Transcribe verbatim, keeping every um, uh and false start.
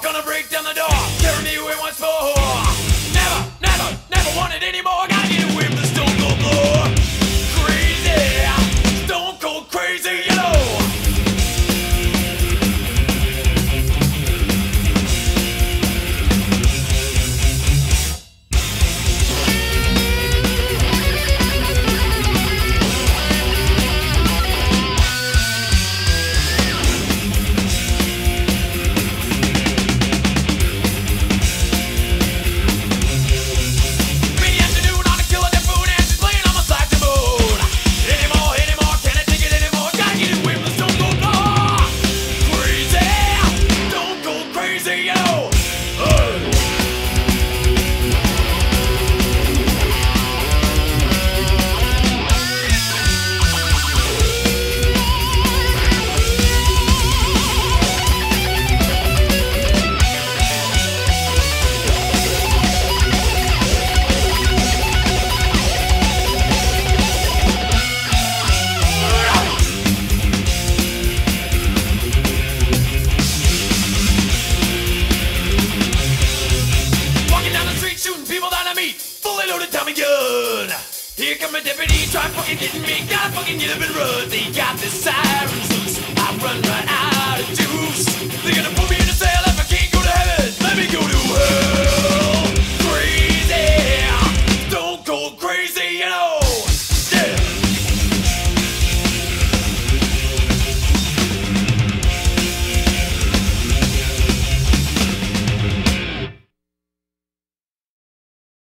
gonna break down the door, tearing me away once more. Never, never, never want it anymore. Gotta get away from the stone cold floor. Crazy, stone cold crazy, you know. Here come a deputy, try fucking getting me. Gotta fucking get up and run. They got the sirens loose. I run right out.